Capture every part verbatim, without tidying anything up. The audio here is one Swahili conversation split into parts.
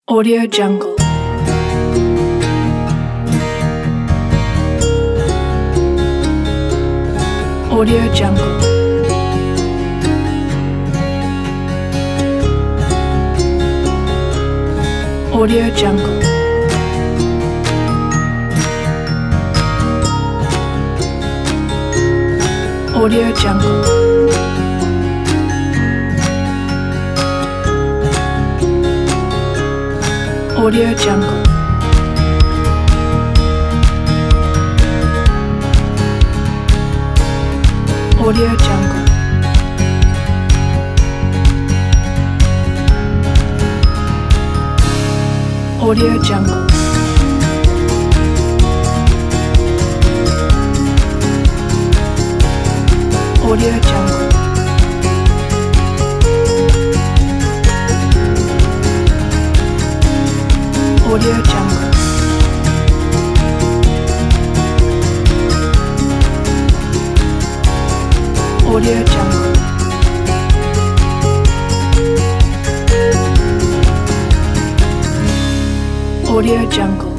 Audio Jungle. Audio Jungle. Audio Jungle. Audio Jungle. Audio Jungle. Audio Jungle. Audio Jungle. Audio Jungle. Audio Jungle. Audio Jungle. Audio Jungle.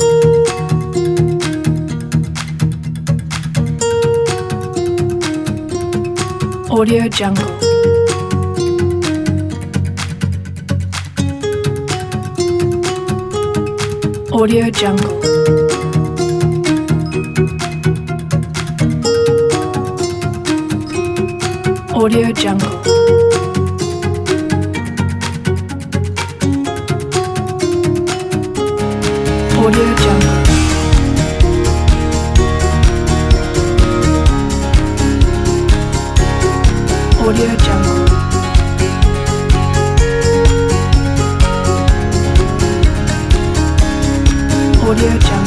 Audio Jungle. Audio Jungle. Audio Jungle. Audio Jungle. Audio Jungle. Audio Jungle.